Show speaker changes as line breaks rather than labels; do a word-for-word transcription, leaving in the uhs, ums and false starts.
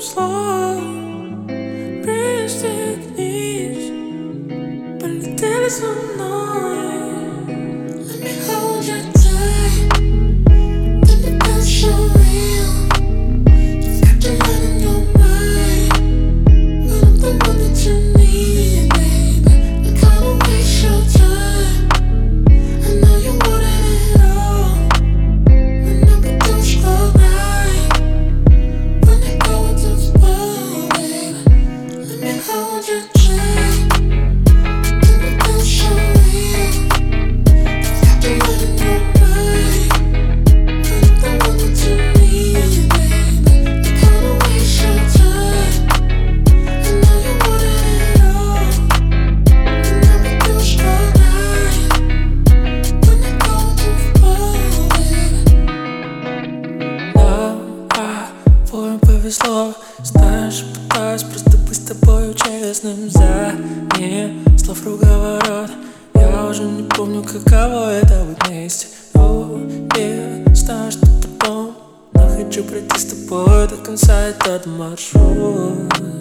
слов пристегнись, полетели со мной. Let me hold you tight, baby, that's so real. You've got the light in your mind, but I'm the one that you need, baby. I can't waste your time. I know you wanted it all, but now we don't slow down. When it goes to fall, baby, let me hold you tight, baby, that's so real. You've got the light in your mind, but I'm the one that you need, baby. I can't waste your time. I know you wanted it all, but now we don't slow down. When it goes to fall, baby. Да, твоим повезло. Знаешь, пытаюсь просто быть с тобою честным. За ним слов руговорот. Я уже не помню, каково это быть вместе. О, я знаю, что потом, но хочу пройти с тобой до конца этот маршрут.